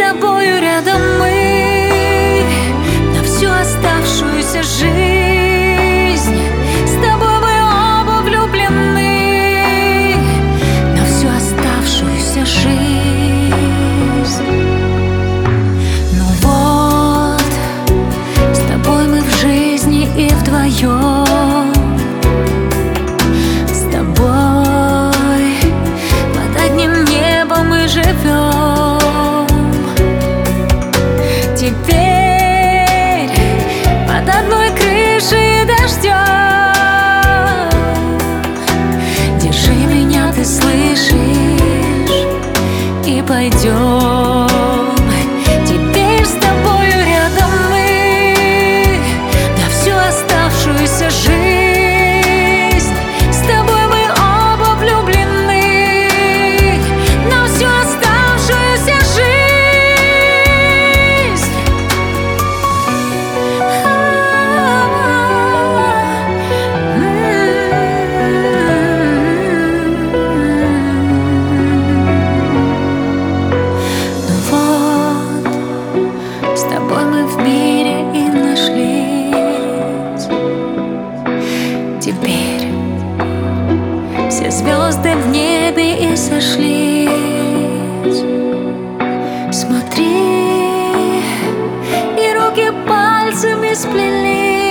тобою рядом мы на всю оставшуюся жизнь. С тобой мы оба влюблены на всю оставшуюся жизнь. Ну вот, с тобой мы в жизни и вдвоем. С тобой под одним небом мы живем. Теперь под одной крышей и дождем. Держи меня, ты слышишь, и пойдем. Теперь с тобою рядом мы на всю оставшуюся жизнь. С тобой мы оба влюблены на всю оставшуюся жизнь. Ну вот, с тобой мы в мире и нашлись. Теперь все звезды в небе и сошлись. Смотри, и руки пальцами сплелись.